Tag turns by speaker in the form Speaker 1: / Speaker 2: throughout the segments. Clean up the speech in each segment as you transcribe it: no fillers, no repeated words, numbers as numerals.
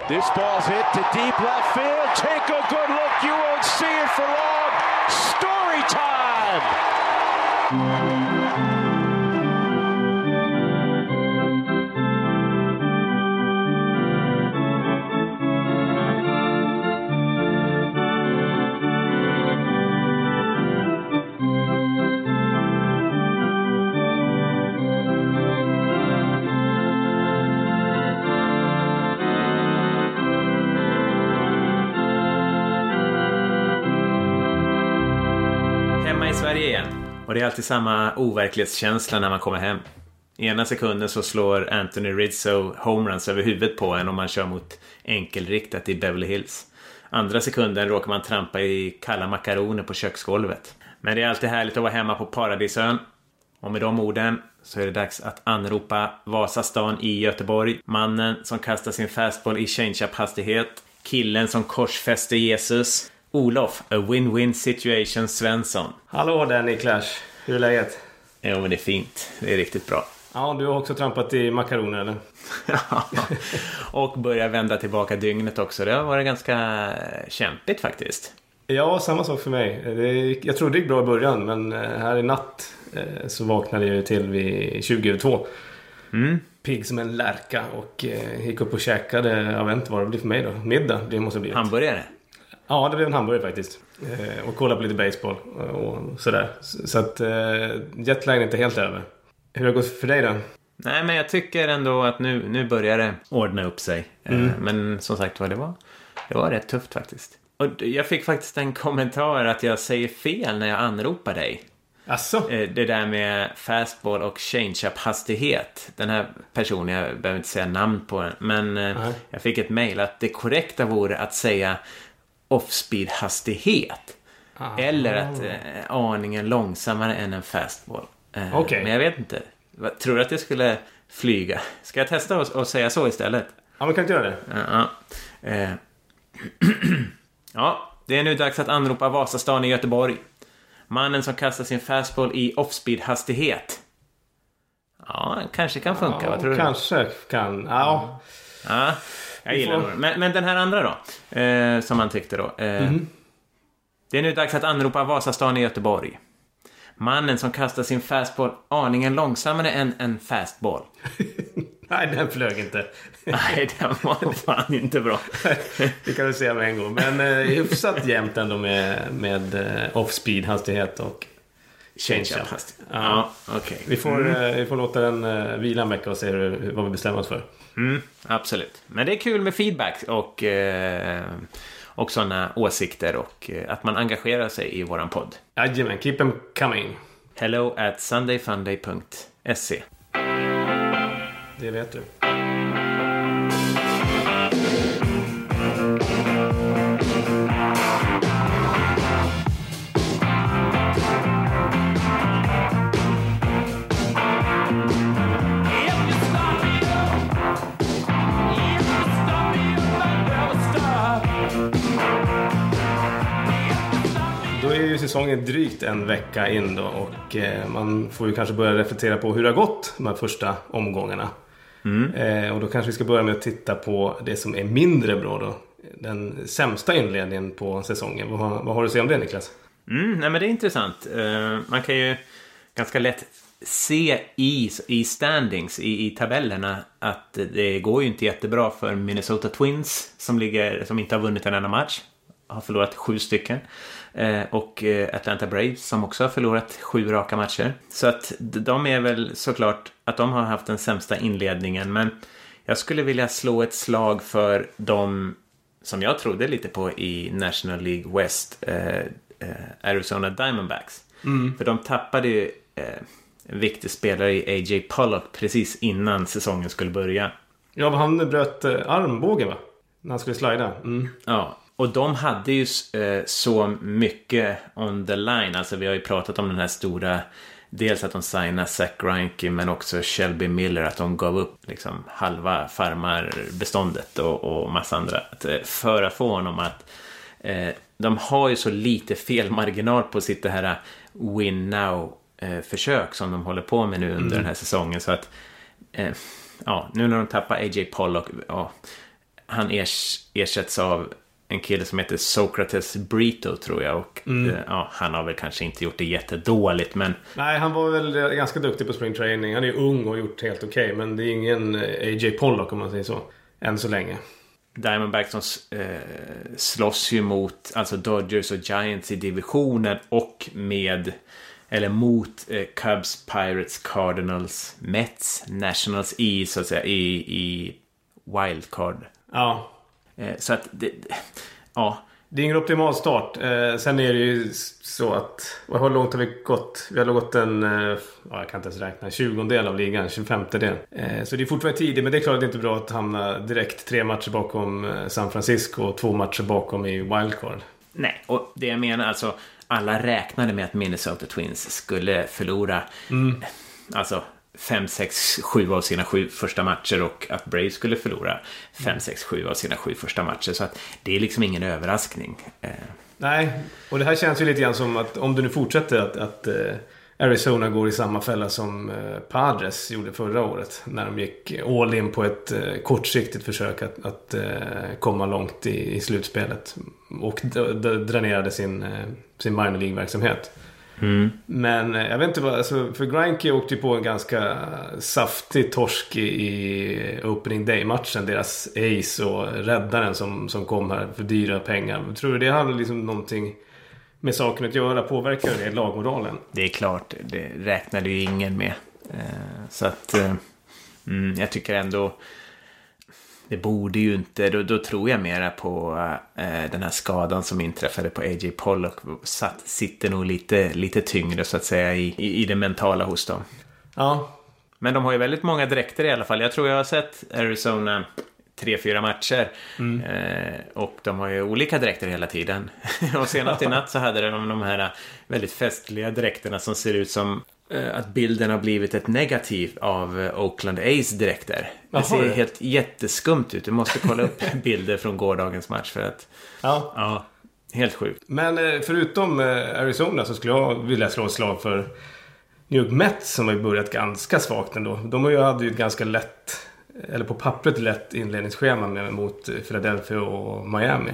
Speaker 1: This ball's hit to deep left field. Take a good look. You won't see it for long. Story time!
Speaker 2: Sverige igen. Och det är alltid samma overklighetskänsla när man kommer hem. Ena sekunden så slår Anthony Rizzo homeruns över huvudet på en om man kör mot enkelriktat i Beverly Hills. Andra sekunden råkar man trampa i kalla makaroner på köksgolvet. Men det är alltid härligt att vara hemma på Paradisön. Och med de orden så är det dags att anropa Vasastan i Göteborg. Mannen som kastar sin fastball i change-up-hastighet. Killen som korsfäster Jesus. Olof, a win-win situation Svensson.
Speaker 3: Hallå där Niklas, hur är läget?
Speaker 2: Ja men det är fint, det är riktigt bra.
Speaker 3: Ja, du har också trampat i makaroner eller?
Speaker 2: Och börjar vända tillbaka dygnet också. Det har varit ganska kämpigt faktiskt.
Speaker 3: Ja, samma sak för mig. Jag trodde det gick bra i början, men här i natt så vaknade jag till vid 20:02. Pigg som en lärka och gick upp och käkade, jag vet inte vad det blir för mig då. Middag, det måste bli.
Speaker 2: Hamburgare?
Speaker 3: Ja, det blev en hamburgare faktiskt. Och kolla på lite baseball och sådär. Så att jetlagen är inte helt över. Hur har det gått för dig då?
Speaker 2: Nej, men jag tycker ändå att nu börjar det ordna upp sig. Men som sagt det var rätt tufft faktiskt. Och jag fick faktiskt en kommentar att jag säger fel när jag anropar dig.
Speaker 3: Asså?
Speaker 2: Det där med fastball och change-up hastighet. Den här personen, jag behöver inte säga namn på den. Men jag fick ett mejl att det korrekta vore att säga off-speed hastighet. Eller att aningen långsammare än en fastball.
Speaker 3: Okay.
Speaker 2: Men jag vet inte. Tror du att det skulle flyga? Ska jag testa och säga så istället?
Speaker 3: Ja, men kan inte göra det.
Speaker 2: Ja, det är nu dags att anropa Vasastan i Göteborg. Mannen som kastar sin fastball i off-speed hastighet. Ja, kanske kan funka. Vad tror du?
Speaker 3: Kanske kan. Ja.
Speaker 2: Ja, jag gillar det. Men den här andra då? Som man tyckte då. Det är nu dags att anropa Vasastan i Göteborg. Mannen som kastar sin fastball aningen långsammare än en fastball.
Speaker 3: Nej, den flög inte.
Speaker 2: Nej, den var fan inte bra.
Speaker 3: Det kan du säga med en gång. Men hyfsat jämnt ändå med off-speed hastighet och change-up hastighet.
Speaker 2: Ja, okej.
Speaker 3: Vi får låta den vila en vecka och se vad vi bestämmer oss för.
Speaker 2: Absolut. Men det är kul med feedback och sådana åsikter och att man engagerar sig i våran podd.
Speaker 3: Jajamän, keep them coming.
Speaker 2: hello@sundayfunday.se.
Speaker 3: Det vet du. Då är ju säsongen drygt en vecka in då och man får ju kanske börja reflektera på hur det har gått de här första omgångarna. Och då kanske vi ska börja med att titta på det som är mindre bra då. Den sämsta inledningen på säsongen. Vad har du att säga om det, Niklas?
Speaker 2: Nej, men det är intressant. Man kan ju ganska lätt se i standings, i tabellerna, att det går ju inte jättebra för Minnesota Twins som inte har vunnit en enda match. Har förlorat 7 stycken. Och Atlanta Braves som också har förlorat 7 raka matcher. Så att de är väl såklart att de har haft den sämsta inledningen. Men jag skulle vilja slå ett slag för de som jag trodde lite på i National League West, Arizona Diamondbacks. För de tappade ju en viktig spelare i A.J. Pollock precis innan säsongen skulle börja.
Speaker 3: Ja, han bröt armbågen va? När han skulle slida.
Speaker 2: Ja. Och de hade ju så mycket on the line. Alltså vi har ju pratat om den här stora... Dels att de signade Zach Greinke men också Shelby Miller. Att de gav upp liksom halva farmarbeståndet och massa andra. För att få honom att... de har ju så lite felmarginal på sitt det här win now-försök som de håller på med nu under den här säsongen. Så att... nu när de tappar A.J. Pollock... han ersätts av en kille som heter Socrates Brito, tror jag. Och ja, han har väl kanske inte gjort det jättedåligt, men...
Speaker 3: Nej, han var väl ganska duktig på spring training. Han är ung och gjort helt okej, men det är ingen AJ Pollock om man säger så. Än så länge.
Speaker 2: Diamondbacks som slåss ju mot alltså Dodgers och Giants i divisionen och mot Cubs, Pirates, Cardinals, Mets, Nationals så att säga i wildcard.
Speaker 3: Ja.
Speaker 2: Så att ja.
Speaker 3: Det är ingen optimal start. Sen är det ju så att... Hur långt har vi gått? Vi har gått jag kan inte ens räkna. 20-del av ligan, 25-del. Så det är fortfarande tidigt, men det är klart att det är inte bra att hamna direkt 3 matcher bakom San Francisco och 2 matcher bakom i wildcard.
Speaker 2: Nej, och det jag menar alltså, alla räknade med att Minnesota Twins skulle förlora alltså 5, 6, 7 av sina 7 första matcher och att Braves skulle förlora 5, 6, 7 av sina 7 första matcher. Så att det är liksom ingen överraskning.
Speaker 3: Nej, och det här känns ju lite grann som att om du nu fortsätter att Arizona går i samma fälla som Padres gjorde förra året. När de gick all in på ett kortsiktigt försök att komma långt i slutspelet. Och dränerade sin minor League-verksamhet. Men jag vet inte vad, alltså, för Greinke åkte ju på en ganska saftig torsk i opening day-matchen, deras ace och räddaren som kom här för dyra pengar. Tror du det hade liksom någonting med saken att göra? Påverkar det lagmoralen?
Speaker 2: Det är klart, det räknade ju ingen med. Så att jag tycker ändå det borde ju inte, då tror jag mera på den här skadan som inträffade på AJ Pollock sitter nog lite tyngre så att säga i det mentala hos dem.
Speaker 3: Ja.
Speaker 2: Men de har ju väldigt många dräkter i alla fall. Jag tror jag har sett Arizona 3-4 matcher och de har ju olika dräkter hela tiden. Och senast i natt så hade de här väldigt festliga dräkterna som ser ut som att bilden har blivit ett negativ av Oakland A's dräkter. Det ser helt jätteskumt ut. Du måste kolla upp bilder från gårdagens match för att ja, helt sjukt.
Speaker 3: Men förutom Arizona så skulle jag vilja slå ett slag för New York Mets som har börjat ganska svagt ändå. De hade ju ett ganska lätt, eller på pappret lätt inledningsschema mot Philadelphia och Miami.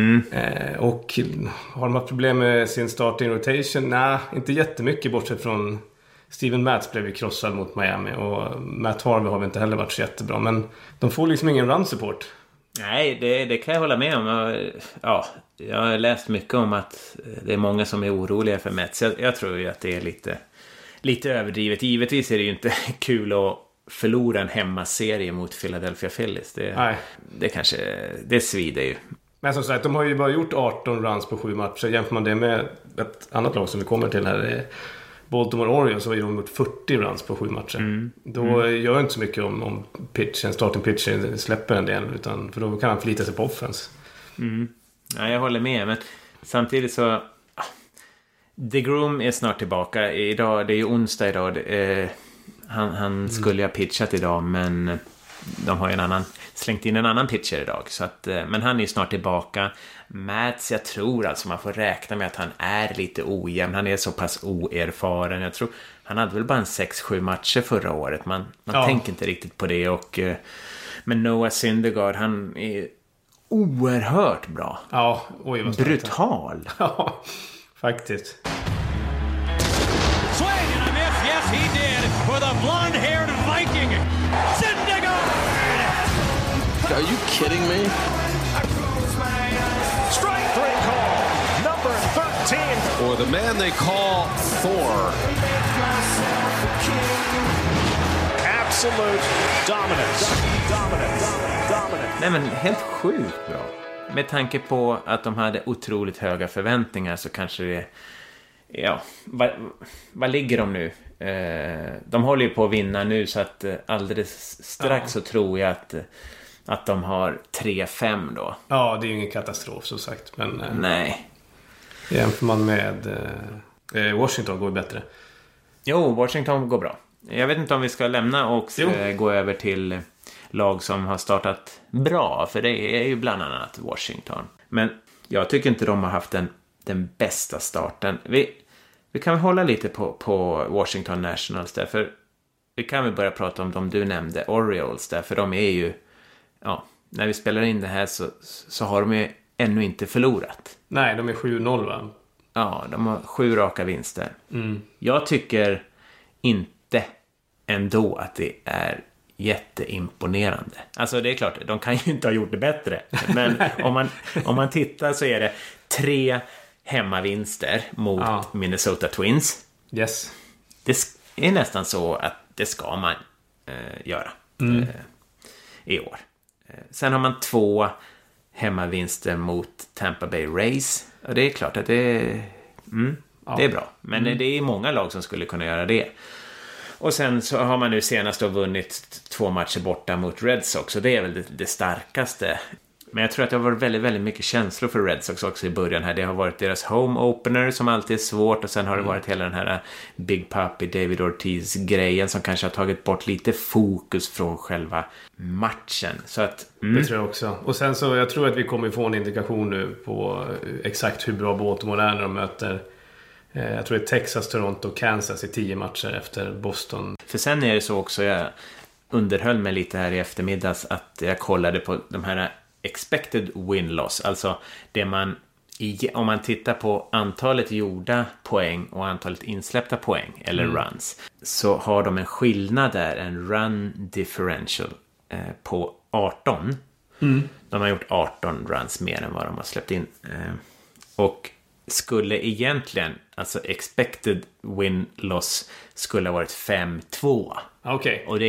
Speaker 3: Och har de haft problem med sin starting rotation? Nej, inte jättemycket bortsett från Steven Matz blev ju krossad mot Miami och Matt Harvey har väl inte heller varit så jättebra, men de får liksom ingen run support.
Speaker 2: Nej, det kan jag hålla med om. Ja, jag har läst mycket om att det är många som är oroliga för Mets. Jag tror ju att det är lite överdrivet. Givetvis är det ju inte kul att förlora en hemmaserie mot Philadelphia Phillies. Det svider ju.
Speaker 3: Men som sagt, de har ju bara gjort 18 runs på 7 matcher. Jämför man det med ett annat lag som vi kommer till här, Baltimore Orioles, så har de gjort 40 runs på 7 matcher. Då gör det inte så mycket om starting pitchen släpper en del, utan för då kan han förlita sig på offense.
Speaker 2: Ja, jag håller med, men samtidigt så DeGrom är snart tillbaka. Idag, det är ju onsdag idag. Han skulle ha pitchat idag, men de har ju slängt in en annan pitcher idag. Så att, men han är ju snart tillbaka. Mats, jag tror alltså man får räkna med att han är lite ojämn. Han är så pass oerfaren. Jag tror han hade väl bara 6-7 matcher förra året. Man tänker inte riktigt på det. Men Noah Syndergaard, han är oerhört bra.
Speaker 3: Ja,
Speaker 2: brutal.
Speaker 3: Ja, faktiskt.
Speaker 1: Swing and a miss, yes he did, for the blonde-haired Viking, Syndergaard!
Speaker 4: Are you kidding me?
Speaker 1: Strike 3 call, number 13.
Speaker 4: Or the man they call Thor.
Speaker 1: Absolute dominance.
Speaker 2: Nej, men helt sjukt bra. Med tanke på att de hade otroligt höga förväntningar så kanske det... Ja, vad ligger de nu? De håller ju på att vinna nu, så att alldeles strax så tror jag att de har 3-5 då.
Speaker 3: Ja, det är ju ingen katastrof så sagt. Men
Speaker 2: nej.
Speaker 3: Jämför man med Washington går ju bättre.
Speaker 2: Jo, Washington går bra. Jag vet inte om vi ska lämna och gå över till lag som har startat bra. För det är ju bland annat Washington. Men jag tycker inte de har haft den bästa starten. Vi kan hålla lite på Washington Nationals där. För vi kan väl börja prata om de du nämnde, Orioles där. För de är ju... Ja, när vi spelar in det här så har de ju ännu inte förlorat.
Speaker 3: Nej, de är 7-0 va?
Speaker 2: Ja, de har 7 raka vinster. Jag tycker inte ändå att det är jätteimponerande. Alltså det är klart, de kan ju inte ha gjort det bättre. Men om man tittar så är det 3 hemmavinster mot Minnesota Twins.
Speaker 3: Yes.
Speaker 2: Det är nästan så att det ska man göra i år. Sen har man 2 hemmavinster mot Tampa Bay Rays. Och det är klart att det är bra. Men det är många lag som skulle kunna göra det. Och sen så har man nu senast då vunnit 2 matcher borta mot Red Sox. Och det är väl det starkaste. Men jag tror att det har varit väldigt, väldigt mycket känslor för Red Sox också i början här. Det har varit deras home opener som alltid är svårt. Och sen har det varit hela den här Big Papi, David Ortiz-grejen som kanske har tagit bort lite fokus från själva matchen. Så att,
Speaker 3: Det tror jag också. Och sen så, jag tror att vi kommer få en indikation nu på exakt hur bra Baltimore är när de möter... Jag tror det är Texas, Toronto och Kansas i 10 matcher efter Boston.
Speaker 2: För sen är det så också, jag underhöll mig lite här i eftermiddags att jag kollade på de här expected win-loss. Alltså det om man tittar på antalet gjorda poäng och antalet insläppta poäng eller runs, så har de en skillnad där, en run differential på 18. De har gjort 18 runs mer än vad de har släppt in. Och skulle egentligen, alltså expected win-loss skulle ha varit 5-2.
Speaker 3: Okej.
Speaker 2: Och det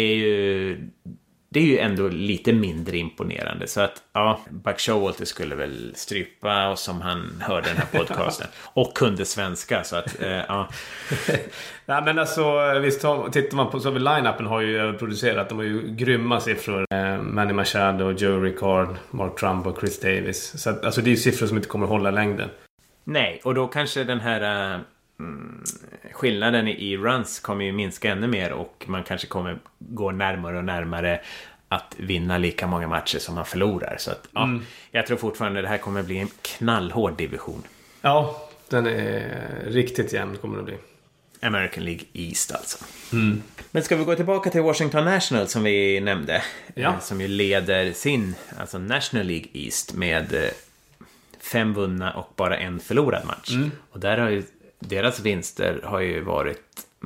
Speaker 2: är ju ändå lite mindre imponerande. Så att, ja, Buck Showalter skulle väl strypa oss som han hörde den här podcasten. Och kunde svenska, så att, ja.
Speaker 3: Nej, men alltså, visst, tittar man på så line-upen har ju producerat, de har ju grymma siffror. Manny Machado, Joe Ricard, Mark Trumbo och Chris Davis. Så att, alltså det är ju siffror som inte kommer hålla längden.
Speaker 2: Nej, och då kanske den här skillnaden i runs kommer ju minska ännu mer och man kanske kommer gå närmare och närmare att vinna lika många matcher som man förlorar. Så att, ja, jag tror fortfarande det här kommer bli en knallhård division.
Speaker 3: Ja, den är riktigt jämn kommer det bli.
Speaker 2: American League East alltså. Men ska vi gå tillbaka till Washington National som vi nämnde, som ju leder sin, alltså National League East med 5 vunna och bara 1 förlorad match. Och där har ju deras vinster har ju varit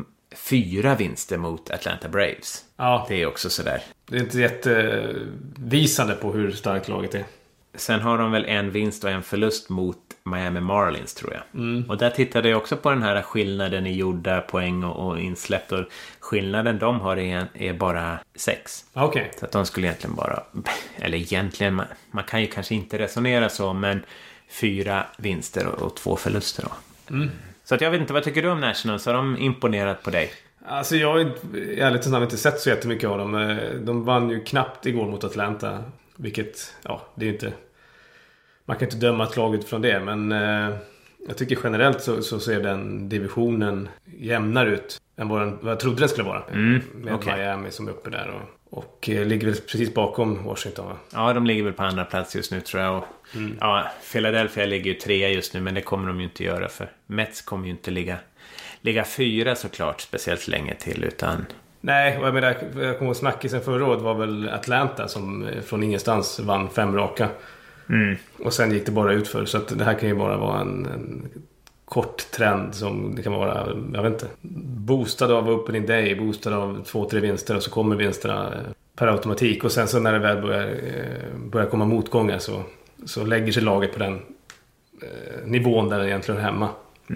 Speaker 2: 4 vinster mot Atlanta Braves.
Speaker 3: Ja.
Speaker 2: Det är också sådär.
Speaker 3: Det är inte jättevisande på hur starkt laget är.
Speaker 2: Sen har de väl 1 vinst och 1 förlust mot Miami Marlins, tror jag. Och där tittade jag också på den här skillnaden i gjorda poäng och insläppt. Och skillnaden de har är bara 6.
Speaker 3: Okej.
Speaker 2: Så att de skulle egentligen bara... Eller egentligen, man kan ju kanske inte resonera så, men 4 vinster och 2 förluster då. Så att jag vet inte, vad tycker du om Nationals? Har de imponerat på dig?
Speaker 3: Alltså jag har ärligt talat inte sett så jättemycket av dem. De vann ju knappt igår mot Atlanta. Vilket, ja, det är inte... Man kan inte döma ett lag utifrån det. Men jag tycker generellt så ser den divisionen jämnare ut än vad jag trodde den skulle vara. Med Miami som är uppe där och ligger väl precis bakom Washington, va?
Speaker 2: Ja, de ligger väl på andra plats just nu, tror jag. Och, ja, Philadelphia ligger ju 3 just nu, men det kommer de ju inte göra, för Mets kommer ju inte ligga 4 såklart, speciellt länge till, utan...
Speaker 3: Nej, och jag menar, jag kommer ihåg snackisen förra året var väl Atlanta som från ingenstans vann 5 raka. Och sen gick det bara utför, så att det här kan ju bara vara en kort trend som det kan vara, jag vet inte, boostad av opening day, boostad av 2-3 vinster, och så kommer vinsterna per automatik, och sen så när det väl börjar komma motgångar så lägger sig laget på den nivån där det egentligen är hemma.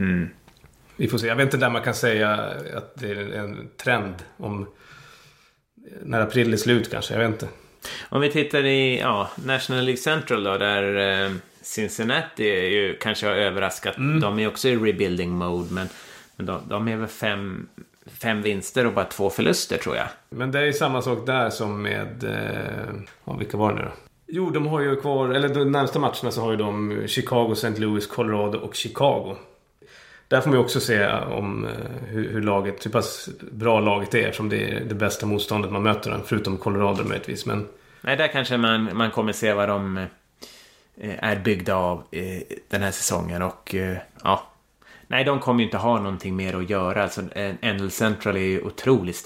Speaker 3: Vi får se, jag vet inte där man kan säga att det är en trend om när april är slut kanske, jag vet inte.
Speaker 2: Om vi tittar i National League Central då, där Cincinnati är ju kanske har överraskat. De är också i rebuilding mode, men de är väl 5 vinster och bara 2 förluster, tror jag. Men
Speaker 3: det är ju samma sak där som med vilka var det nu då? Jo, de har ju kvar, eller de närmsta matcherna så har ju de Chicago, St. Louis, Colorado och Chicago. Där får man ju också se om hur laget, hur pass bra laget är, som det är det bästa motståndet man möter, förutom Colorado möjligtvis. Men... Nej, där kanske man kommer se vad de är byggda av den här säsongen. Och nej, de kommer ju inte ha någonting mer att göra. Alltså, NL Central är ju otroligt stark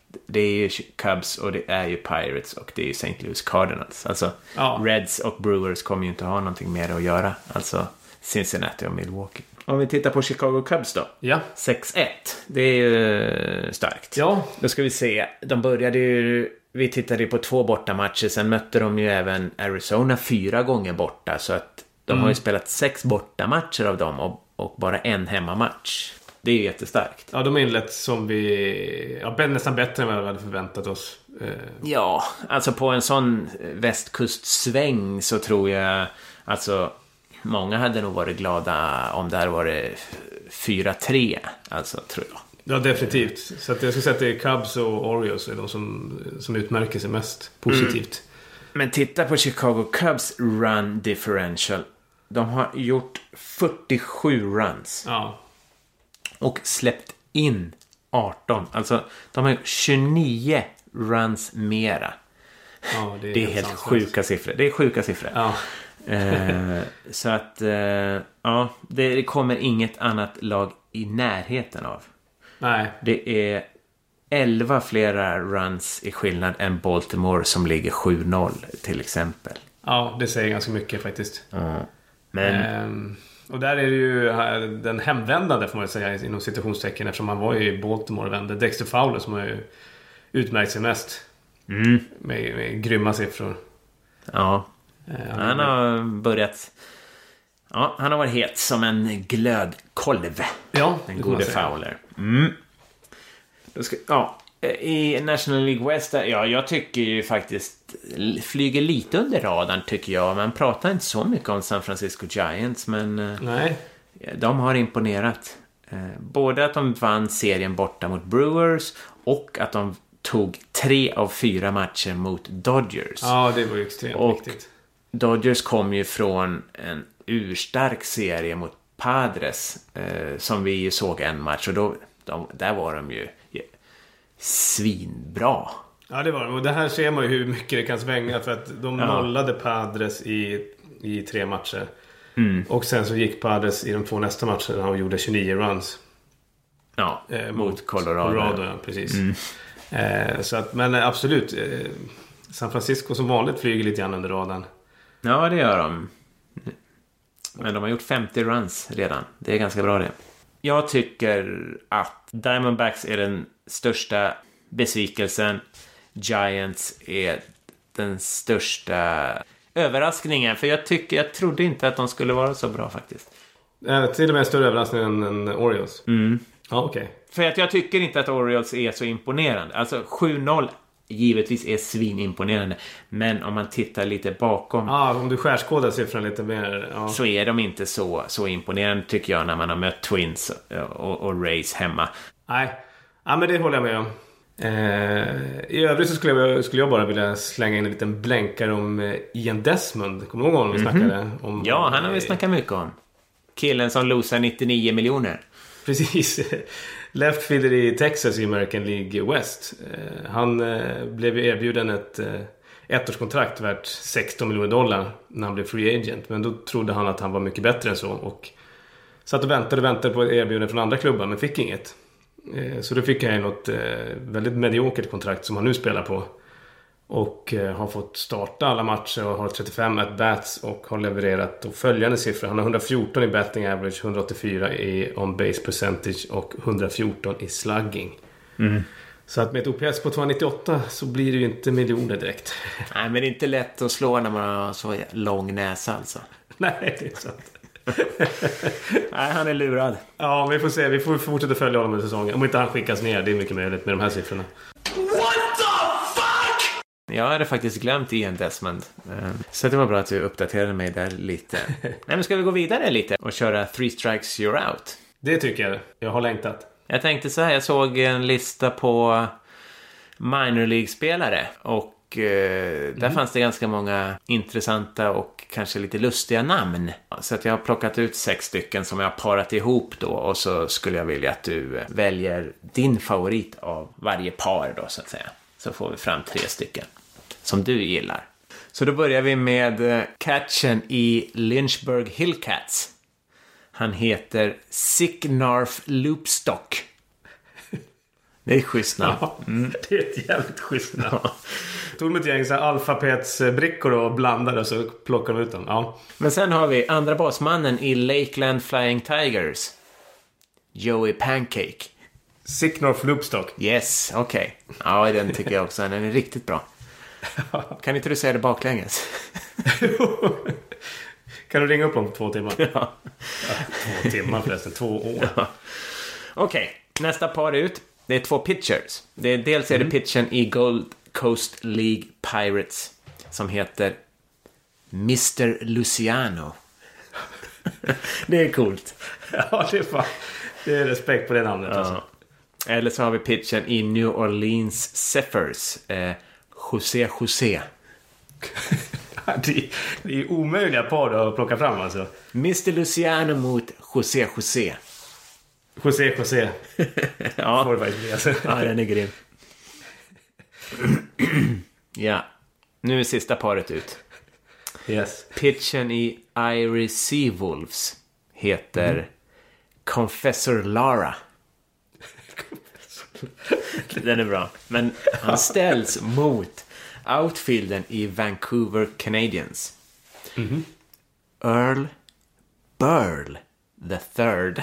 Speaker 2: Det är ju Cubs och det är ju Pirates och det är ju St. Louis Cardinals. Alltså Reds och Brewers kommer ju inte ha någonting mer att göra. Alltså Cincinnati och Milwaukee. Om vi tittar på Chicago Cubs då.
Speaker 3: Ja.
Speaker 2: 6-1. Det är ju starkt.
Speaker 3: Ja.
Speaker 2: Då ska vi se. De började ju... Vi tittade på 2 bortamatcher. Sen mötte de ju även Arizona 4 gånger borta. Så att de har ju spelat 6 bortamatcher av dem och bara en hemmamatch. Det är ju jättestarkt.
Speaker 3: Ja, de är inlett som vi... Ja, nästan bättre än vad vi hade förväntat oss.
Speaker 2: Ja, alltså på en sån västkustsväng så tror jag... Alltså, många hade nog varit glada om det hade varit 4-3. Alltså, tror jag.
Speaker 3: Ja, definitivt. Så att jag skulle säga att det är Cubs och Orioles är de som utmärker sig mest positivt.
Speaker 2: Men titta på Chicago Cubs run differential. De har gjort 47 runs.
Speaker 3: Ja.
Speaker 2: Och släppt in 18. Alltså, de har 29 runs mera.
Speaker 3: Ja,
Speaker 2: det är helt sjuka siffror. Det är sjuka siffror.
Speaker 3: Ja.
Speaker 2: Så att, ja, det kommer inget annat lag i närheten av.
Speaker 3: Nej.
Speaker 2: Det är 11 flera runs i skillnad än Baltimore som ligger 7-0 till exempel.
Speaker 3: Ja, det säger ganska mycket faktiskt.
Speaker 2: Men...
Speaker 3: och där är det ju den hemvändande får man säga inom situationstecken eftersom man var ju i Baltimore och vände. Dexter Fowler som har ju utmärkt sig mest. Med grymma siffror.
Speaker 2: Ja. Han har börjat... Ja, han har varit het som en glödkolv.
Speaker 3: Ja,
Speaker 2: den gode Fowler. I National League West, ja, jag tycker ju faktiskt flyger lite under radarn tycker jag. Man pratar inte så mycket om San Francisco Giants, men
Speaker 3: nej.
Speaker 2: De har imponerat. Både att de vann serien borta mot Brewers och att de tog 3 av 4 matcher mot Dodgers.
Speaker 3: Ja, det var ju extremt viktigt.
Speaker 2: Dodgers kom ju från en urstark serie mot Padres som vi ju såg en match och där var de ju svinbra.
Speaker 3: Ja, det var det. Och det här ser man ju hur mycket det kan svänga för att de nollade Padres i 3 matcher. Och sen så gick Padres i de 2 nästa matcherna och gjorde 29 runs.
Speaker 2: Ja, mot Colorado.
Speaker 3: Ja, precis. Så att, men absolut, San Francisco som vanligt flyger lite grann under radarn.
Speaker 2: Ja, det gör de. Men de har gjort 50 runs redan. Det är ganska bra det. Jag tycker att Diamondbacks är den största besvikelsen. Giants är den största överraskningen. För jag trodde inte att de skulle vara så bra faktiskt.
Speaker 3: Till och med en större överraskning än Orioles. Ja, okej.
Speaker 2: För att jag tycker inte att Orioles är så imponerande. Alltså 7-0 givetvis är svinimponerande. Men om man tittar lite bakom...
Speaker 3: om du skärskodar siffran lite mer... Ja.
Speaker 2: Så är de inte så imponerande tycker jag när man har mött Twins och Rays hemma.
Speaker 3: Nej, men det håller jag med om. I övrigt så skulle jag bara vilja slänga in en liten blänkare om Ian Desmond. Kommer du ihåg honom vi snackade om?
Speaker 2: Ja, han har vi snackat mycket om. Killen som losar 99 miljoner.
Speaker 3: Precis. Left fielder i Texas i American League West. Han blev erbjuden ett ettårskontrakt värt $16 miljoner när han blev free agent. Men då trodde han att han var mycket bättre än så. Och satt och väntade på ett erbjudande från andra klubbar men fick inget. Så då fick han något väldigt mediokert kontrakt som han nu spelar på. Och har fått starta alla matcher och har 35 at-bats och har levererat och följande siffror. Han har 114 i batting average, 184 i on-base percentage och 114 i slugging. Så att med ett OPS på 298 så blir det ju inte miljoner direkt.
Speaker 2: Nej, men det är inte lätt att slå när man har så lång näsa alltså.
Speaker 3: Nej, det är sant.
Speaker 2: Nej, han är lurad.
Speaker 3: Ja, vi får se. Vi får fortsätta följa honom under säsongen. Om inte han skickas ner, det är mycket möjligt med de här siffrorna.
Speaker 2: Jag hade faktiskt glömt Ian Desmond. Så det var bra att du uppdaterade mig där lite. Nej, men ska vi gå vidare lite och köra 3 strikes you're out?
Speaker 3: Det tycker jag. Jag har längtat.
Speaker 2: Jag tänkte så här, jag såg en lista på minor League-spelare och där fanns det ganska många intressanta och kanske lite lustiga namn. Så att jag har plockat ut 6 stycken som jag har parat ihop då och så skulle jag vilja att du väljer din favorit av varje par då så att säga. Så får vi fram 3 stycken som du gillar. Så då börjar vi med catchen i Lynchburg Hillcats. Han heter Sick Narf Loopstock. Det är schysst namn.
Speaker 3: Ja, det är ett jävligt schysst namn. Tog med ett gäng alfabetsbrickor och blandade och så plockade de ut dem. Ja.
Speaker 2: Men sen har vi andra basmannen i Lakeland Flying Tigers. Joey Pancake.
Speaker 3: Sicknorth Loopstock.
Speaker 2: Yes, okej. Ja, den tycker jag också. Den är riktigt bra. Kan inte du säga det baklänges?
Speaker 3: Kan du ringa upp om 2 timmar?
Speaker 2: Ja.
Speaker 3: 2 timmar förresten, 2 år.
Speaker 2: Ja. Okej, nästa par ut. Det är 2 pitchers. Dels är det pitchen i Gold Coast League Pirates som heter Mr. Luciano. Det är coolt.
Speaker 3: Ja, det är respekt på det namnet.
Speaker 2: Ja.
Speaker 3: Alltså.
Speaker 2: Eller så har vi pitchen i New Orleans Zephyrs. José.
Speaker 3: Det är omöjliga par att plocka fram alltså.
Speaker 2: Mr. Luciano mot José.
Speaker 3: José.
Speaker 2: Ja.
Speaker 3: Får det faktiskt bli, alltså.
Speaker 2: Ja, den är grym. Ja, nu är sista paret ut.
Speaker 3: Yes.
Speaker 2: Pitchen i Irish Seawolves heter Confessor Lara. Den är bra. Men han ställs mot outfielden i Vancouver Canadiens. Earl Burl the third.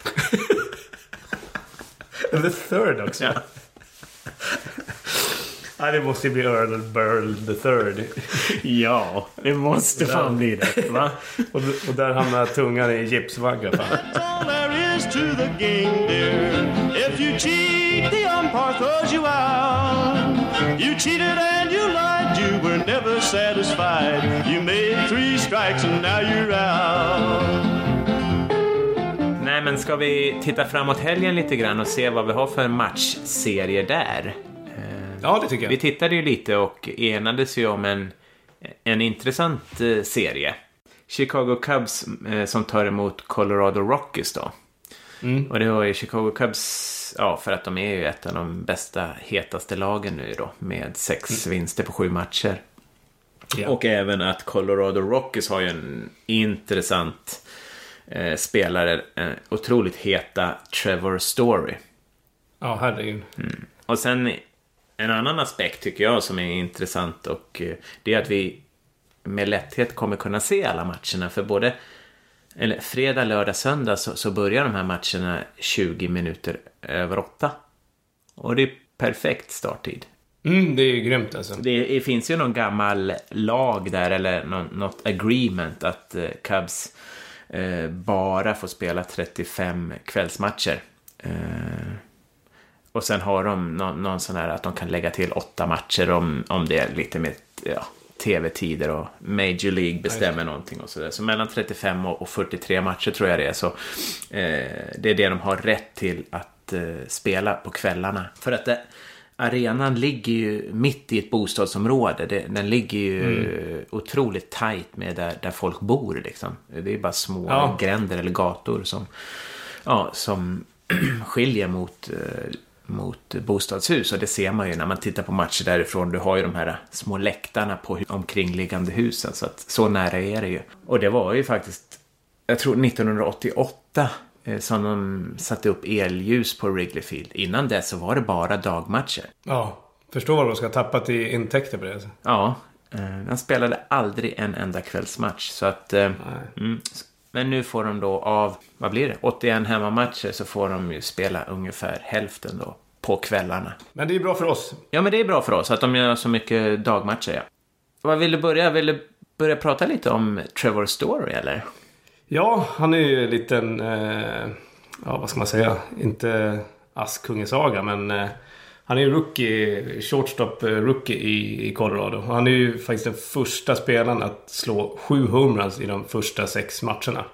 Speaker 3: The third också.
Speaker 2: Ja.
Speaker 3: Ja, det måste ju bli Earl Burl the third.
Speaker 2: Ja, det måste fan bli det, va?
Speaker 3: Och där hamnar tungan i gipsvagga.
Speaker 5: That's all there is to the game, dear. If you cheat, the umpire throws you out. You cheated and you lied, you were never satisfied. You made 3 strikes and now you're out.
Speaker 2: Nej, men ska vi titta framåt helgen lite grann och se vad vi har för matchserier där?
Speaker 3: Ja, det tycker jag.
Speaker 2: Vi tittade ju lite och enades ju om en intressant serie. Chicago Cubs som tar emot Colorado Rockies då. Och det var ju Chicago Cubs, ja, för att de är ju ett av de bästa, hetaste lagen nu då, med 6 vinster på 7 matcher.
Speaker 3: Ja.
Speaker 2: Och även att Colorado Rockies har ju en intressant spelare, otroligt heta Trevor Story.
Speaker 3: Ja, herregud.
Speaker 2: Och sen en annan aspekt tycker jag som är intressant, och det är att vi med lätthet kommer kunna se alla matcherna, för både fredag, lördag, söndag så börjar de här matcherna 20 minuter över 8. Och det är perfekt starttid.
Speaker 3: Det är ju grymt alltså.
Speaker 2: Det finns ju någon gammal lag där, eller något agreement att Cubs bara får spela 35 kvällsmatcher. Och sen har de någon sån här att de kan lägga till 8 matcher om det är lite med tv-tider och Major League bestämmer någonting och sådär. Så mellan 35 och 43 matcher tror jag det är. Så det är det de har rätt till att spela på kvällarna. För att arenan ligger ju mitt i ett bostadsområde. Den ligger ju otroligt tajt med där folk bor liksom. Det är bara små gränder eller gator som skiljer mot bostadshus, och det ser man ju när man tittar på matcher därifrån. Du har ju de här små läktarna på omkringliggande husen, så att så nära är det ju. Och det var ju faktiskt, jag tror 1988 som de satte upp elljus på Wrigley Field. Innan det så var det bara dagmatcher.
Speaker 3: Ja, förstår vad de ska tappa till intäkter på det alltså.
Speaker 2: Ja, de spelade aldrig en enda kvällsmatch, så att men nu får de då av, vad blir det? 81 hemmamatcher, så får de ju spela ungefär hälften då på kvällarna.
Speaker 3: Men det är bra för oss.
Speaker 2: Ja, men det är bra för oss att de gör så mycket dagmatcher, ja. Vad vill du börja? Vill du börja prata lite om Trevor Story, eller? Ja,
Speaker 3: han är ju en liten, vad ska man säga? Inte Askungesaga, men han är ju shortstop-rookie i Colorado. Och han är ju faktiskt den första spelaren att slå 7 home runs i de första 6 matcherna.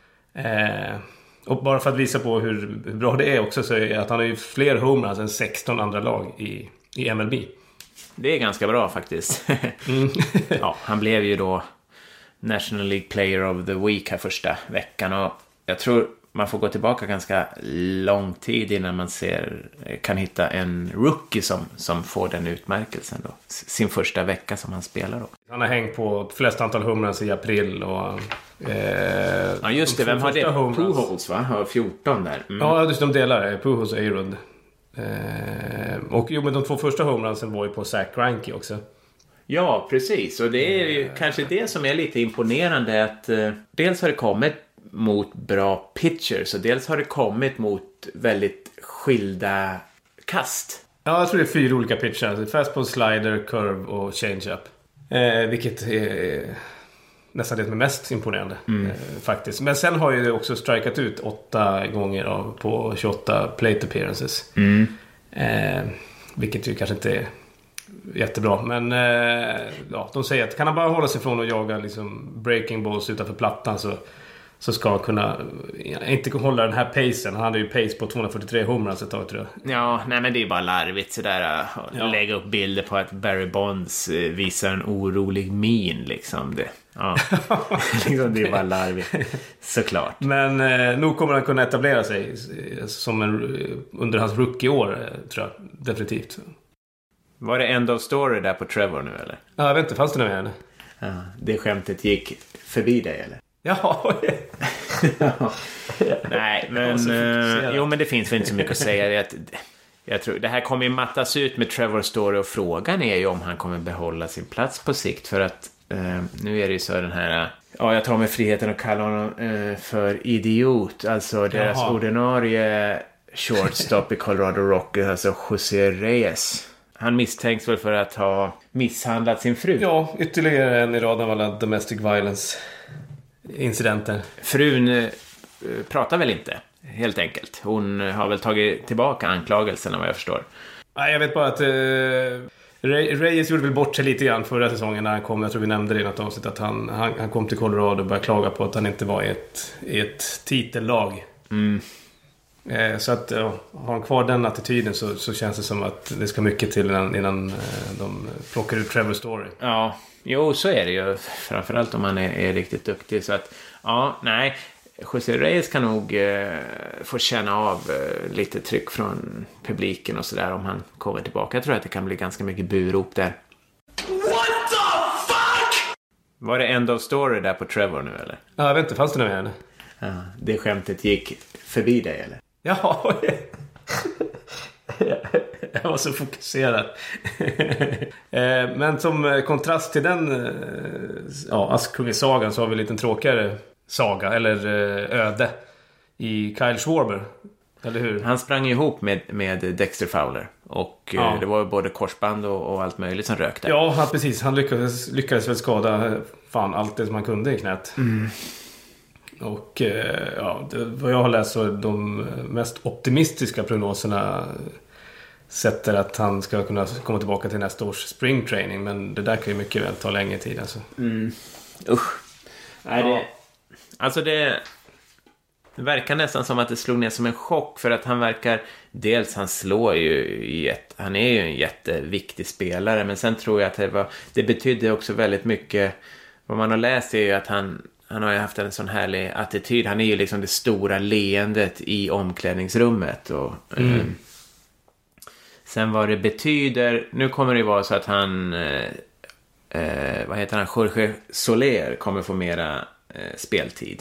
Speaker 3: Och bara för att visa på hur bra det är också, så är det att han har ju fler home runs än 16 andra lag i MLB.
Speaker 2: Det är ganska bra faktiskt. Ja, han blev ju då National League Player of the Week här första veckan, och jag tror man får gå tillbaka ganska lång tid innan man kan hitta en rookie som får den utmärkelsen då. Sin första vecka som han spelar då. Han har hängt på flest antal home runs i april och ja, just det, vem har det? Pujols, va? Har 14 där. Ja, just de delar. Pujols och A-Rod
Speaker 3: Och men de 2 första homerunsen var ju på Zach Greinke också.
Speaker 2: Ja, precis. Och det är ju kanske det som är lite imponerande, att dels har det kommit mot bra pitchers och dels har det kommit mot väldigt skilda kast.
Speaker 3: Ja, jag tror det är 4 olika pitchers. Fastball, slider, curve och changeup. Vilket är nästan det som är mest imponerande faktiskt. Men sen har ju det också strikat ut 8 gånger på 28 plate appearances. Vilket ju kanske inte är jättebra. Men ja, de säger att kan han bara hålla sig från att jaga liksom breaking balls utanför plattan så ska han kunna inte hålla den här pacen. Han hade ju pace på 243 homeruns ett tag, tror jag.
Speaker 2: Ja, nej, men det är ju bara larvigt sådär att lägga upp bilder på att Barry Bonds visar en orolig min liksom. Det, ja. Liksom, det är bara larvigt, såklart.
Speaker 3: Men nog kommer han kunna etablera sig som under hans rookie-år, tror jag. Definitivt.
Speaker 2: Var det end of story där på Trevor nu, eller?
Speaker 3: Ja, jag vet inte, fanns det något mer?
Speaker 2: Ja, det skämtet gick förbi dig, eller?
Speaker 3: Ja.
Speaker 2: Nej, men jo, men det finns väl inte så mycket att säga. Jag tror det här kommer ju mattas ut med Trevor Story, och frågan är ju om han kommer behålla sin plats på sikt, för att nu är det ju så den här, jag tar mig friheten att kalla honom för idiot, alltså deras ordinarie shortstop i Colorado Rockies, alltså José Reyes. Han misstänks väl för att ha misshandlat sin fru. Ja,
Speaker 3: ytterligare en i raden av alla domestic violence incidenter.
Speaker 2: Frun pratar väl inte, helt enkelt. Hon har väl tagit tillbaka anklagelserna, vad jag förstår.
Speaker 3: Nej, jag vet bara att Reyes gjorde väl bort sig lite grann förra säsongen när han kom. Jag tror vi nämnde det i något avsnitt att han kom till Colorado och började klaga på att han inte var i ett titellag. Så att har han kvar den attityden så känns det som att det ska mycket till innan de plockar ut Trevor Story.
Speaker 2: Ja, jo, så är det ju. Framförallt om man är riktigt duktig. Så att, José Reyes kan nog få känna av lite tryck från publiken och sådär om han kommer tillbaka. Jag tror att det kan bli ganska mycket burop där. What the fuck? Var det end of story där på Trevor nu, eller?
Speaker 3: Ja, jag vet inte, fanns det något mer?
Speaker 2: Ja, det skämtet gick förbi dig, eller?
Speaker 3: Ja, jag var så fokuserad. Men som kontrast till den Askungen-sagan så har vi en liten tråkigare saga, eller öde, i Kyle Schwarber. Eller hur? Han sprang ihop med Dexter Fowler. Och det var ju både korsband och allt möjligt som rökte. Ja, precis. Han lyckades väl skada allt det som han kunde i knät. Och vad jag har läst så de mest optimistiska prognoserna sätter att han ska kunna komma tillbaka till nästa års spring training. Men det där kan ju mycket väl ta längre tid alltså.
Speaker 2: Usch. Nej, det verkar nästan som att det slog ner som en chock, för att han verkar, dels han slår ju han är ju en jätteviktig spelare, men sen tror jag att det betydde också väldigt mycket. Vad man har läst är ju att han har ju haft en sån härlig attityd. Han är ju liksom det stora leendet i omklädningsrummet. Och, sen vad det betyder... Nu kommer det vara så att han... vad heter han? Jorge Soler kommer få mera speltid.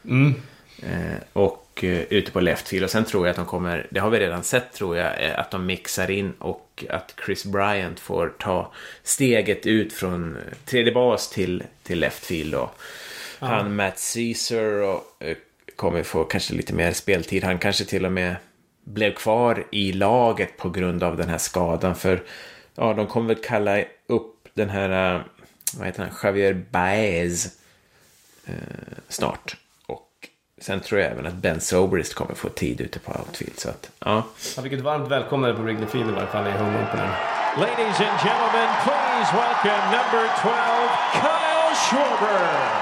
Speaker 2: Och ute på left field. Och sen tror jag att de kommer... Det har vi redan sett, tror jag. Att de mixar in och att Chris Bryant får ta steget ut från tredje bas till left field då. Han, Matt Caesar, och kommer få kanske lite mer speltid. Han kanske till och med blev kvar i laget på grund av den här skadan. För de kommer väl kalla upp den här, vad heter han, Javier Baez snart. Och sen tror jag även att Ben Zobrist kommer få tid ute på outfield. Så att,
Speaker 3: vilket varmt välkomnande på Wrigley Field i varje fall i home opener.
Speaker 1: Ladies and gentlemen, please welcome number 12, Kyle Schwarber.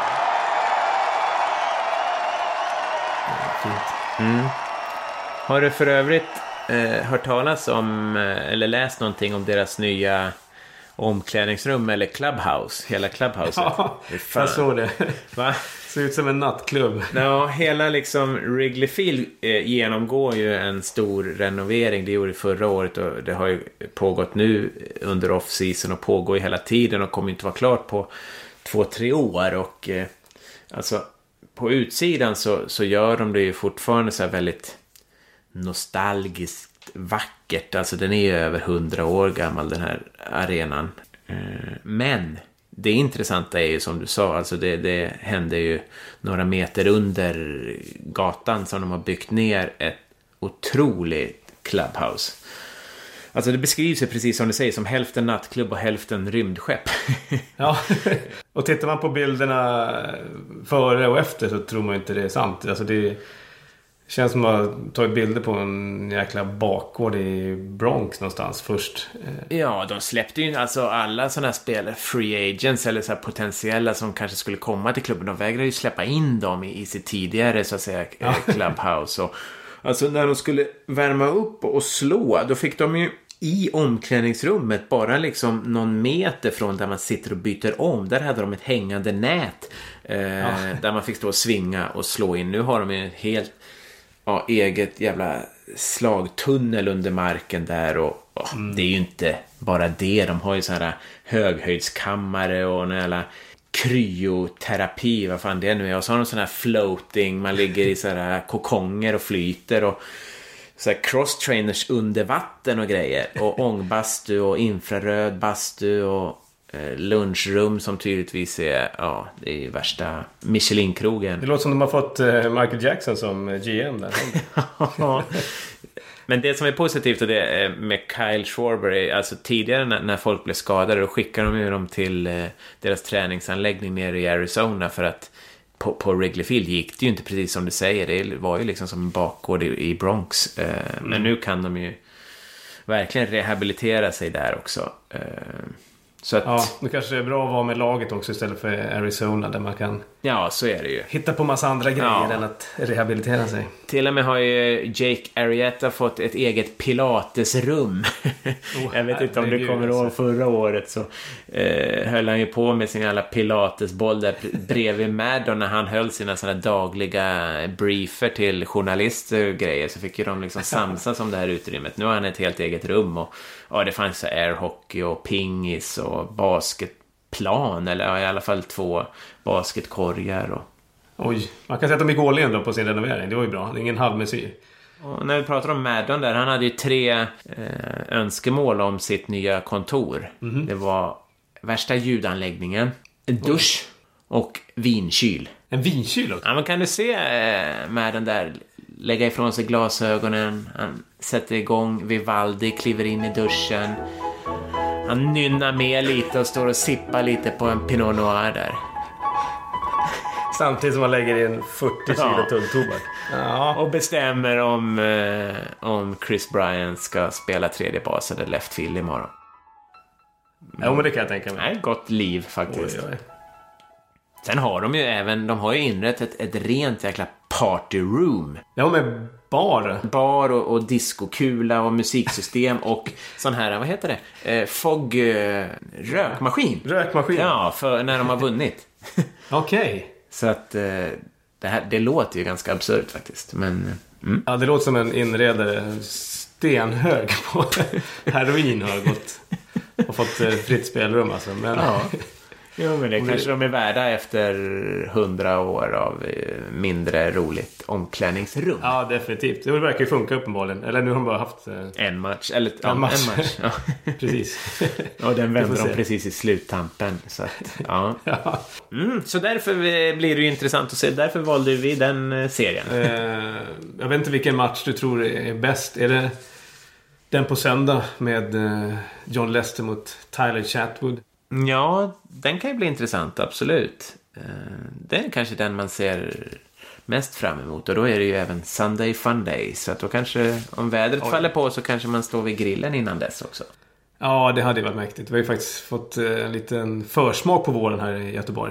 Speaker 2: Har du för övrigt hört talas om eller läst någonting om deras nya omklädningsrum eller clubhouse? Hela clubhouset.
Speaker 3: Ja, jag såg det.
Speaker 2: Va?
Speaker 3: Ser ut som en nattklubb.
Speaker 2: Ja, hela liksom Wrigley Field genomgår ju en stor renovering. Det gjorde det förra året och det har ju pågått nu under off-season och pågår hela tiden och kommer inte vara klart på 2-3 år. Och alltså på utsidan så gör de det ju fortfarande så här väldigt nostalgiskt vackert. Alltså den är ju över 100 år gammal, den här arenan. Men det intressanta är ju som du sa, alltså det hände ju några meter under gatan som de har byggt ner ett otroligt clubhouse. Alltså det beskrivs ju precis som du säger, som hälften nattklubb och hälften rymdskepp.
Speaker 3: Ja, och tittar man på bilderna före och efter så tror man inte det är sant. Alltså det känns som att man tagit bilder på en jäkla bakgård i Bronx någonstans först.
Speaker 2: Ja, de släppte ju alltså alla sådana här spelare, free agents eller så här potentiella som kanske skulle komma till klubben. De vägrade ju släppa in dem i sitt tidigare så att säga clubhouse. Och, alltså när de skulle värma upp och slå, då fick de ju i omklädningsrummet bara liksom någon meter från där man sitter och byter om. Där hade de ett hängande nät där man fick stå och svinga och slå in. Nu har de ju helt eget jävla slagtunnel under marken där och det är ju inte bara det. De har ju så här höghöjdskammare och en jävla kryoterapi, vad fan det nu är. Och så har de sån här floating, man ligger i så här kokonger och flyter och så här cross-trainers under vatten och grejer. Och ångbastu och infraröd bastu och lunchrum som tydligtvis är, det är ju värsta Michelin-krogen.
Speaker 3: Det låter som de har fått Michael Jackson som GM där.
Speaker 2: Men det som är positivt och det med Kyle Schwarber, alltså tidigare när folk blev skadade då skickade de ju dem till deras träningsanläggning nere i Arizona för att på Wrigley Field gick det ju inte precis som du säger. Det var ju liksom som en bakgård i Bronx. Men nu kan de ju verkligen rehabilitera sig där också. Så att,
Speaker 3: det kanske är bra att vara med laget också istället för Arizona där man kan
Speaker 2: så är det ju.
Speaker 3: Hitta på massa andra grejer än att rehabilitera sig.
Speaker 2: Till och med har ju Jake Arrieta fått ett eget pilatesrum. Jag vet inte om du kommer ihåg förra året så höll han ju på med sin alla pilatesboll där bredvid Madden när han höll sina sådana dagliga briefer till journalister och grejer så fick ju de liksom samsas om det här utrymmet. Nu har han ett helt eget rum och det fanns så airhockey och pingis och basketplan eller i alla fall 2 basketkorgar och...
Speaker 3: Oj, man kan säga att de gick all in då på sin renovering. Det var ju bra, det är ingen halvmesyr.
Speaker 2: Och när vi pratar om Madden där, han hade ju 3 önskemål om sitt nya kontor. Det var värsta ljudanläggningen, en dusch och vinkyl.
Speaker 3: En vinkyl också?
Speaker 2: Ja, men kan du se Madden där lägga ifrån sig glasögonen, han sätter igång Vivaldi, kliver in i duschen, han nynnar med lite och står och sippar lite på en Pinot Noir där.
Speaker 3: Samtidigt som man lägger in 40 kilo tung tobak.
Speaker 2: Ja. Och bestämmer om Chris Bryant ska spela tredje bas eller left field imorgon.
Speaker 3: Ja, men det kan jag tänka mig.
Speaker 2: Nej, gott liv faktiskt.
Speaker 3: Oj.
Speaker 2: Sen har de ju även, de har ju inrättat ett rent jäkla party room.
Speaker 3: Ja, med bar
Speaker 2: och diskokula och musiksystem och sån här, vad heter det? Rökmaskin.
Speaker 3: Rökmaskin?
Speaker 2: Ja, för när de har vunnit.
Speaker 3: Okej.
Speaker 2: Så att det låter ju ganska absurt faktiskt. Men,
Speaker 3: Ja, det låter som en inredare stenhög på heroin har gått och fått fritt spelrum alltså. Men...
Speaker 2: Ja. Jo, men det kanske de är värda efter 100 år av mindre roligt omklädningsrum.
Speaker 3: Ja, definitivt. Det verkar ju funka uppenbarligen. Eller nu har de bara haft...
Speaker 2: En match. Eller
Speaker 3: en match.
Speaker 2: Ja.
Speaker 3: Precis.
Speaker 2: Och den vände de precis i sluttampen. Så att, ja. Så därför blir det ju intressant att se. Därför valde vi den serien.
Speaker 3: Jag vet inte vilken match du tror är bäst. Är det den på söndag med John Lester mot Tyler Chatwood?
Speaker 2: Ja, den kan ju bli intressant, absolut. Det är kanske den man ser mest fram emot. Och då är det ju även Sunday Fun Day. Så att då kanske, om vädret faller på så kanske man står vid grillen innan dess också.
Speaker 3: Ja, det hade ju varit mäktigt. Vi har ju faktiskt fått en liten försmak på våren här i Göteborg.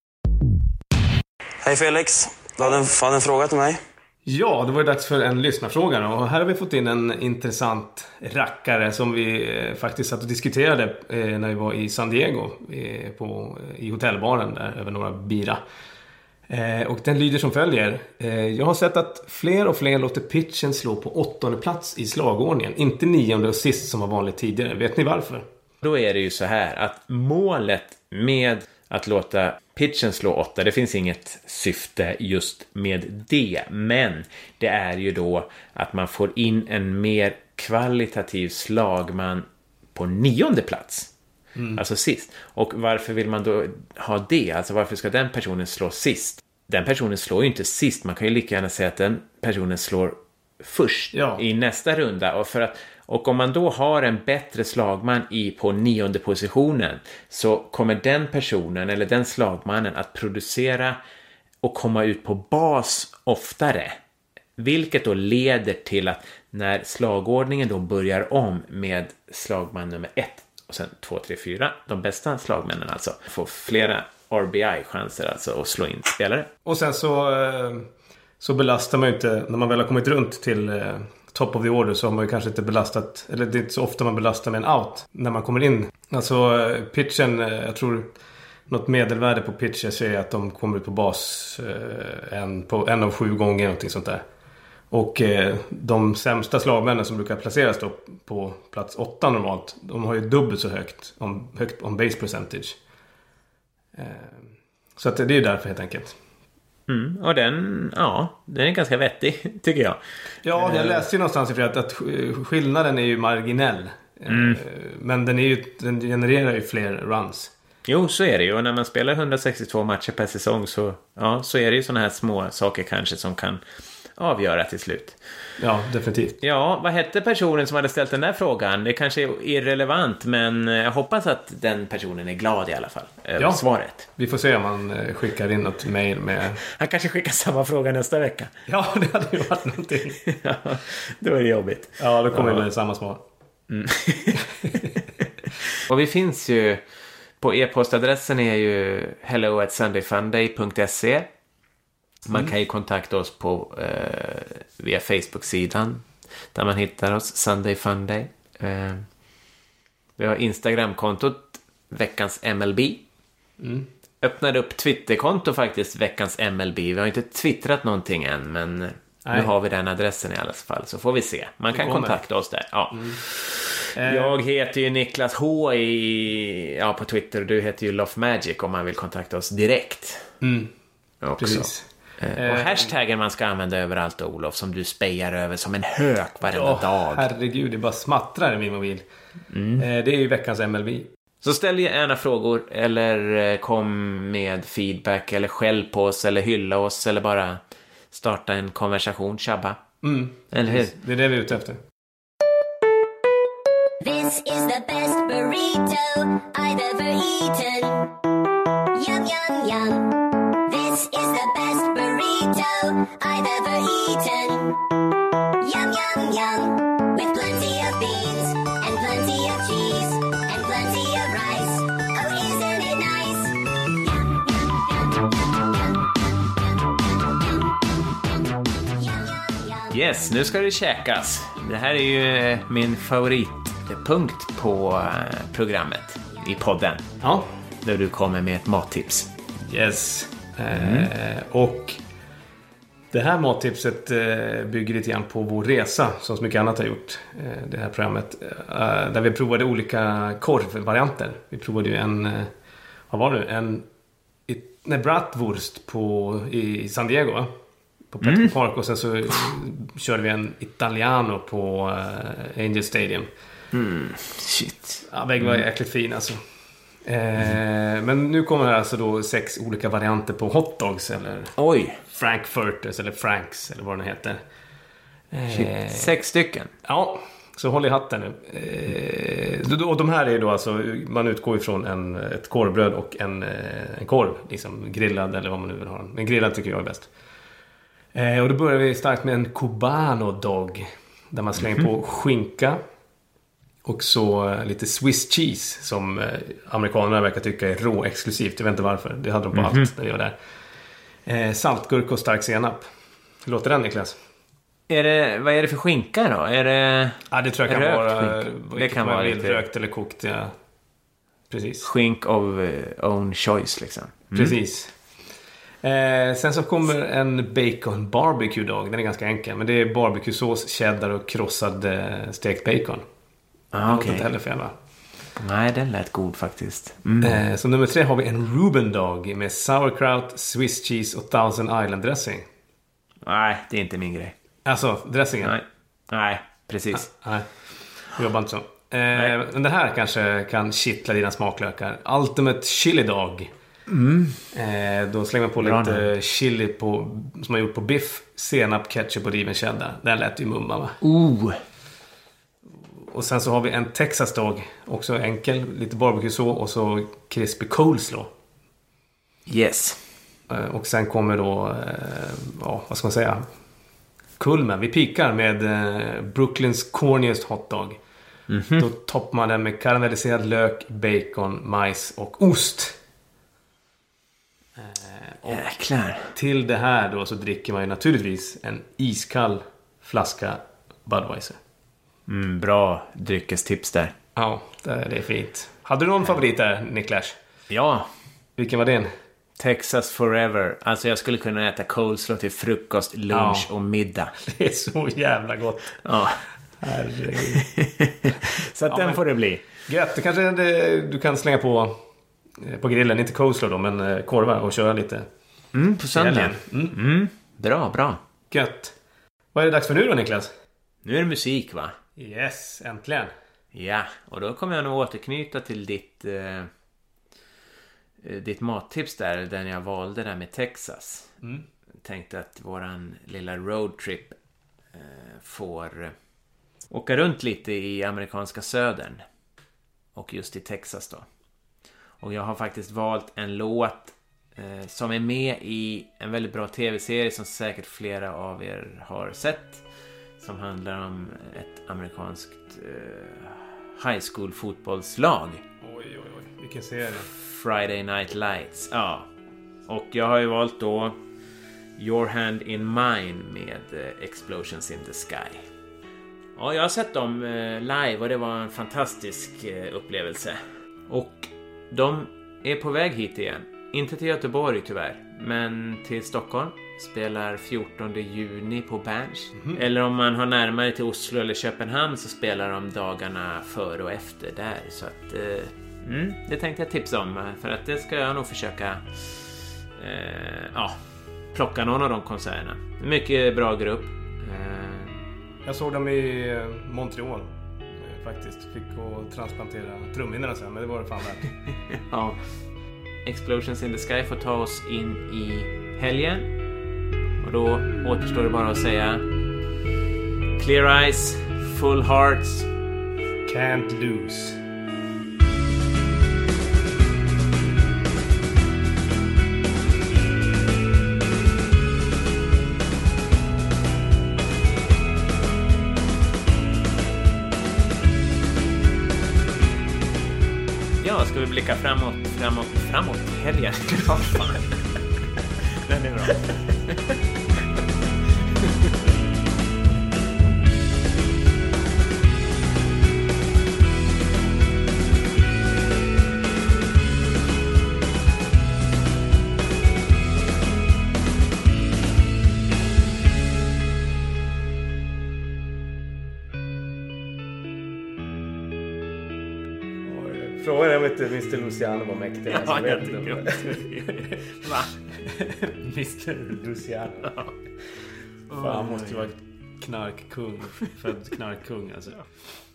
Speaker 6: Hej Felix, du hade en fråga till mig.
Speaker 3: Ja, det var ju dags för en lyssnarfråga och här har vi fått in en intressant rackare som vi faktiskt satt och diskuterade när vi var i San Diego i hotellbaren där över några bira. Och den lyder som följer. Jag har sett att fler och fler låter pitchen slå på 8:e plats i slagordningen, inte 9:e och sist som var vanligt tidigare. Vet ni varför?
Speaker 2: Då är det ju så här att målet med att låta pitchen slå 8. Det finns inget syfte just med det. Men det är ju då att man får in en mer kvalitativ slagman på 9:e plats. Alltså sist. Och varför vill man då ha det? Alltså varför ska den personen slå sist? Den personen slår ju inte sist. Man kan ju lika gärna säga att den personen slår först i nästa runda. Och om man då har en bättre slagman på 9:e positionen, så kommer den personen eller den slagmannen att producera och komma ut på bas oftare. Vilket då leder till att när slagordningen då börjar om med slagman nummer 1 och sen 2, 3, 4, de bästa slagmännen alltså, får flera RBI-chanser alltså att slå in spelare.
Speaker 3: Och sen så belastar man ju inte, när man väl har kommit runt till top of the order, så har man ju kanske inte belastat, eller det är inte så ofta man belastar med en out när man kommer in. Alltså pitchen, jag tror något medelvärde på pitcher är att de kommer ut på bas en av 7 gånger, någonting sånt där. Och de sämsta slagmännen som brukar placeras då på plats 8 normalt, de har ju dubbelt så högt on base percentage. Så att det är ju därför helt enkelt.
Speaker 2: Och den är ganska vettig, tycker jag.
Speaker 3: Ja, jag läste ju någonstans ifrån att skillnaden är ju marginell. Men den genererar ju fler runs.
Speaker 2: Jo, så är det ju. Och när man spelar 162 matcher per säsong så är det ju såna här små saker kanske som kan avgöra till slut.
Speaker 3: Ja, definitivt.
Speaker 2: Ja, vad hette personen som hade ställt den där frågan? Det kanske är irrelevant, men jag hoppas att den personen är glad i alla fall över svaret.
Speaker 3: Vi får se om han skickar in något mejl med...
Speaker 2: Han kanske skickar samma fråga nästa vecka.
Speaker 3: Ja, det hade ju varit någonting.
Speaker 2: Ja, då är det jobbigt.
Speaker 3: Ja, då kommer det med samma svar.
Speaker 2: Och vi finns ju på e-postadressen är ju hello@sundayfunday.se. Man kan ju kontakta oss på via Facebook-sidan där man hittar oss, Sunday Funday. Vi har Instagram-kontot Veckans MLB. Öppnade upp Twitter-konto faktiskt, Veckans MLB. Vi har inte twittrat någonting än, men nu har vi den adressen i alla fall, så får vi se. Man kan kontakta oss där. Ja. Jag heter ju Niklas H på Twitter, och du heter ju Love Magic om man vill kontakta oss direkt. Också. Precis. Och hashtaggen man ska använda överallt, Olof, som du spejar över som en hök varenda dag.
Speaker 3: Herregud, det bara smattrar i min mobil. Det är ju Veckans MLB.
Speaker 2: Så ställ gärna frågor, eller kom med feedback, eller skäll på oss, eller hylla oss, eller bara starta en konversation, tjabba. Eller hur?
Speaker 3: Det är det vi är ute efter.
Speaker 7: This is the best burrito I've ever eaten. Yum, yum, yum. This is the best burrito I've ever eaten. Yum, yum, yum. With plenty of beans and plenty of cheese and plenty of rice. Oh, isn't it nice? Yum, yum, yum, yum.
Speaker 2: Yes, nu ska det käkas. Det här är ju min favoritpunkt på programmet i podden.
Speaker 3: Ja.
Speaker 2: Där du kommer med ett mattips.
Speaker 3: Yes. Och det här mattipset bygger lite grann på vår resa, som så mycket annat har gjort, det här programmet, där vi provade olika korvvarianter. Vi provade ju en bratwurst i San Diego, va? På Petco Park, och sen så körde vi en italiano på Angel Stadium.
Speaker 2: Shit.
Speaker 3: Ja, bägge var jäkligt fin alltså. Men nu kommer det alltså då 6 olika varianter på hotdogs, eller frankfurters, eller franks, eller vad den heter.
Speaker 2: 6 stycken.
Speaker 3: Ja, så håll i hatten nu. Och de här är då alltså, man utgår ifrån ett korvbröd och en korv, liksom grillad, eller vad man nu vill ha. Men grillad tycker jag är bäst. Och då börjar vi starkt med en cubano dog, där man slänger på skinka och så lite Swiss cheese, som amerikanerna verkar tycka är råexklusivt. Jag vet inte varför. Det hade de på allt när jag var där. Saltgurka och stark senap. Hur låter den, Niklas?
Speaker 2: Vad är det för skinka då? Är det...
Speaker 3: Ja, det tror jag kan vara...
Speaker 2: Det kan vara lite
Speaker 3: rökt eller kokt, ja. Precis.
Speaker 2: Skink of own choice, liksom.
Speaker 3: Precis. Sen så kommer en bacon barbecue dog. Den är ganska enkel, men det är barbecue-sås, cheddar och krossad stekt bacon.
Speaker 2: Okej.
Speaker 3: Inte heller fel, va?
Speaker 2: Nej, den lät god faktiskt.
Speaker 3: Som nummer 3 har vi en Reuben Dog med sauerkraut, Swiss cheese och Thousand Island dressing.
Speaker 2: Nej, det är inte min grej.
Speaker 3: Alltså, dressingen?
Speaker 2: Nej, precis.
Speaker 3: Nej, det jobbar inte så. Men det här kanske kan kittla dina smaklökar. Ultimate Chili Dog. Då slänger man på lite chili på, som man gjort på biff, senap, ketchup och riven cheddar. Den lät ju mumma, va? Och sen så har vi en Texas Dog. Också enkel, lite barbecue och så crispy coleslaw.
Speaker 2: Yes.
Speaker 3: Och sen kommer då, vad ska man säga? Kulmen. Vi pikar med Brooklyns corniest hotdog. Då toppar man den med karamelliserad lök, bacon, majs och ost.
Speaker 2: Jäklar.
Speaker 3: Till det här då så dricker man ju naturligtvis en iskall flaska Budweiser.
Speaker 2: Bra dryckestips där.
Speaker 3: Ja, det är fint. Hade du någon favorit där, Niklas?
Speaker 2: Ja.
Speaker 3: Vilken var din?
Speaker 2: Texas Forever. Alltså jag skulle kunna äta coleslaw till frukost, lunch och middag.
Speaker 3: Det är så jävla gott.
Speaker 2: Ja.
Speaker 3: Herregud.
Speaker 2: Så att den får det bli.
Speaker 3: Gött, det kanske du kan slänga på grillen. Inte coleslaw då, men korvar och köra lite.
Speaker 2: På söndagen. Bra.
Speaker 3: Gött. Vad är det dags för nu då, Niklas?
Speaker 2: Nu är det musik, va?
Speaker 3: Yes, äntligen.
Speaker 2: Ja, och då kommer jag nog återknyta till ditt mattips där, den jag valde där med Texas. Tänkte att våran lilla roadtrip får åka runt lite i amerikanska södern. Och just i Texas då. Och jag har faktiskt valt en låt som är med i en väldigt bra tv-serie som säkert flera av er har sett. Som handlar om ett amerikanskt high school fotbollslag.
Speaker 3: Oj, vilken serie.
Speaker 2: Friday Night Lights. Ja. Och jag har ju valt då Your Hand in Mine med Explosions in the Sky. Ja, jag har sett dem live och det var en fantastisk upplevelse. Och de är på väg hit igen. Inte till Göteborg tyvärr, men till Stockholm. Spelar 14 juni på Berns. Eller om man har närmare till Oslo eller Köpenhamn så spelar de dagarna före och efter där. Så att det tänkte jag tipsa om. För att det ska jag nog försöka plocka någon av de konserterna. Mycket bra grupp.
Speaker 3: Jag såg dem i Montreal faktiskt. Fick gå transplantera trumhinnorna sen, men det var det fan värt.
Speaker 2: Ja. Explosions in the Sky får ta oss in i helgen. Och då återstår det bara att säga Clear eyes, full hearts,
Speaker 3: can't lose.
Speaker 2: Ja, ska vi blicka framåt helgen? Ja, fan. Den är bra.
Speaker 3: Frågan är om inte Mr. Luciano var mäktig.
Speaker 2: Ja, jag tycker Va?
Speaker 3: Mr. Luciano. Fan, han måste ju vara knarkkung. Född knarkkung alltså.